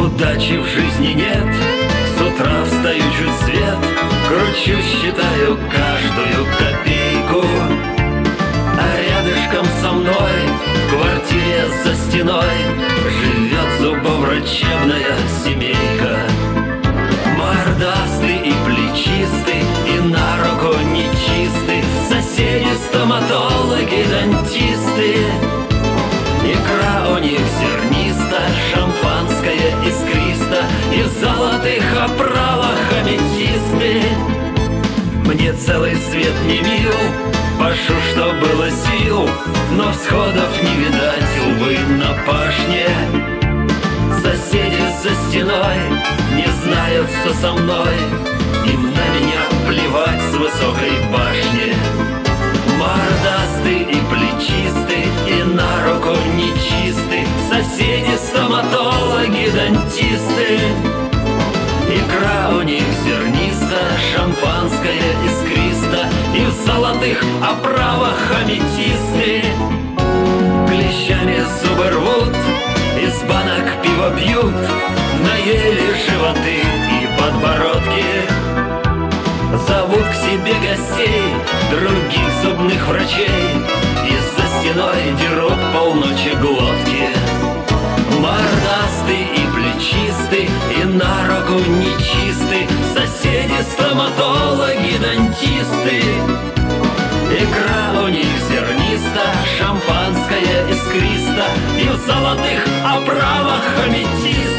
Удачи в жизни нет, с утра встаю чуть свет, кручу, считаю каждую копейку. А рядышком со мной, в квартире за стеной, живет зубоврачебная семейка. Мордастый и плечистый, и на руку нечистый, соседи стоматологи, дантисты. Икра у них зерниста, шампанское искристо, и в золотых оправах аметисты. Мне целый свет не мил, пашу, что было сил, но всходов не видать, увы, на пашне. Соседи за стеной не знают, что со мной, им на меня плевать с высокой башни. Мордастый и плечистый, и на руку нечистый, соседи стоматологи, дантисты. Икра у них зерниста, шампанское искристо, и в золотых оправах аметисты. Клещами зубы рвут, из банок пиво пьют, наели животы и подбородки. Зовут к себе гостей, других зубных врачей, и за стеной дерут полночи глотки. Мордастый и плечистый, и на руку нечистый, соседи стоматологи, дантисты. Икра у них зерниста, шампанское искристо, и в золотых оправах аметист.